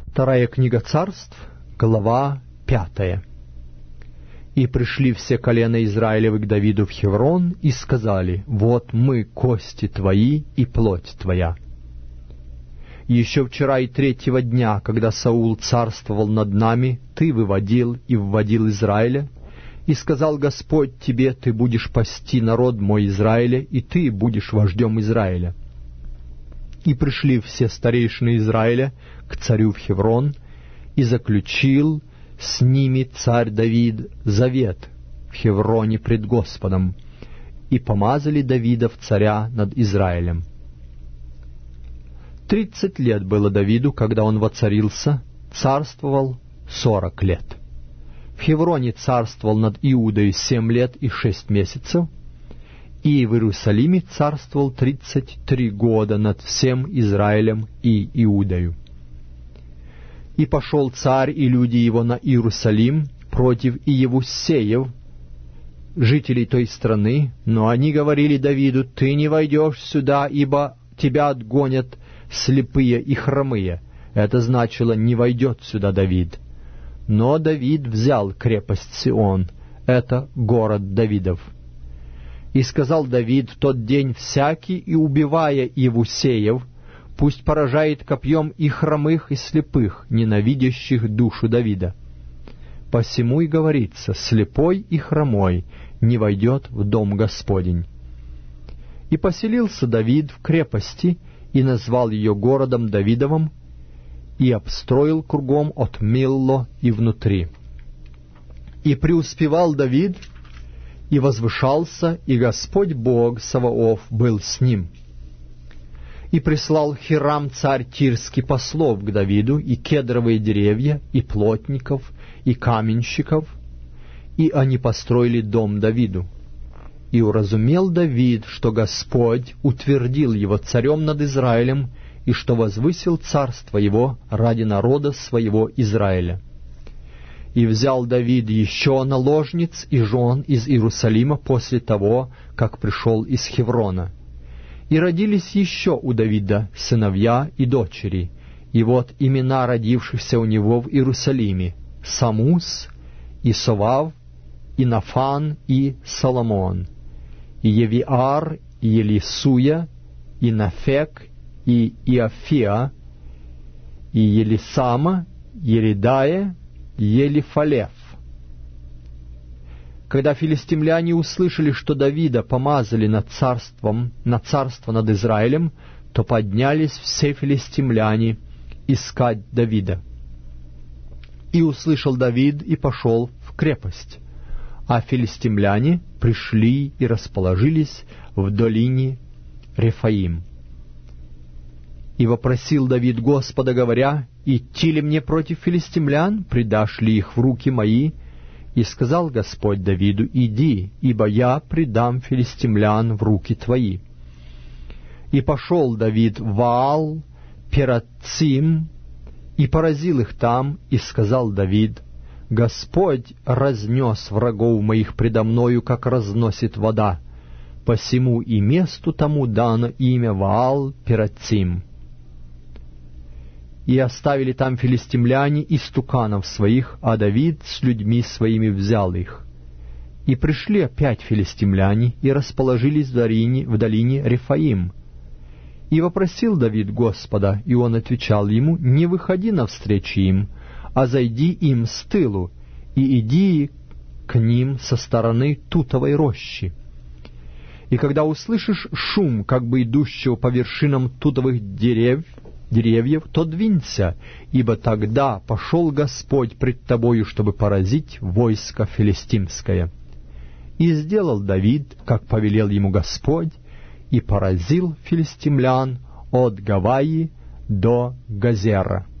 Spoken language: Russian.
Вторая книга Царств, глава 5. «И пришли все колена Израилевы к Давиду в Хеврон и сказали: вот мы, кости твои и плоть твоя. Еще вчера и третьего дня, когда Саул царствовал над нами, ты выводил и вводил Израиля, и сказал Господь тебе: ты будешь пасти народ мой Израиля, и ты будешь вождем Израиля. И пришли все старейшины Израиля к царю в Хеврон, и заключил с ними царь Давид завет в Хевроне пред Господом, и помазали Давида в царя над Израилем. 30 лет было Давиду, когда он воцарился, царствовал 40 лет. В Хевроне царствовал над Иудой 7 лет и 6 месяцев, и в Иерусалиме царствовал 33 года над всем Израилем и Иудою. И пошел царь и люди его на Иерусалим против Иевусеев, жителей той страны, но они говорили Давиду: ты не войдешь сюда, ибо тебя отгонят слепые и хромые. Это значило: не войдет сюда Давид. Но Давид взял крепость Сион, это город Давидов. И сказал Давид в тот день: всякий, и убивая Иевусеев, пусть поражает копьем и хромых, и слепых, ненавидящих душу Давида. Посему и говорится: слепой и хромой не войдет в дом Господень. И поселился Давид в крепости, и назвал ее городом Давидовым, и обстроил кругом от Милло и внутри. И преуспевал Давид, и возвышался, и Господь Бог Саваоф был с ним. И прислал Хирам царь Тирский послов к Давиду, и кедровые деревья, и плотников, и каменщиков, и они построили дом Давиду. И уразумел Давид, что Господь утвердил его царем над Израилем, и что возвысил царство его ради народа своего Израиля. И взял Давид еще наложниц и жен из Иерусалима после того, как пришел из Хеврона. И родились еще у Давида сыновья и дочери, и вот имена родившихся у него в Иерусалиме: Самус, и Совав, и Нафан, и Соломон, и Евиар, и Елисуя, и Нафек, и Иофия, и Елисама, Еридая, Елифалев. Когда филистимляне услышали, что Давида помазали на царство над Израилем, то поднялись все филистимляне искать Давида. И услышал Давид, и пошел в крепость, а филистимляне пришли и расположились в долине Рефаим. И вопросил Давид Господа, говоря: идти ли мне против филистимлян, предашь ли их в руки мои? И сказал Господь Давиду: иди, ибо я предам филистимлян в руки твои. И пошел Давид в Ваал Перацим, и поразил их там, и сказал Давид: Господь разнес врагов моих предо мною, как разносит вода, посему и месту тому дано имя Ваал Перацим. И оставили там филистимляне истуканов своих, а Давид с людьми своими взял их. И пришли опять филистимляне, и расположились в долине Рефаим. И вопросил Давид Господа, и он отвечал ему: не выходи навстречу им, а зайди им с тылу, и иди к ним со стороны тутовой рощи. И когда услышишь шум, как бы идущего по вершинам тутовых деревьев, то двинься, ибо тогда пошел Господь пред тобою, чтобы поразить войско филистимское. И сделал Давид, как повелел ему Господь, и поразил филистимлян от Гаваи до Газера.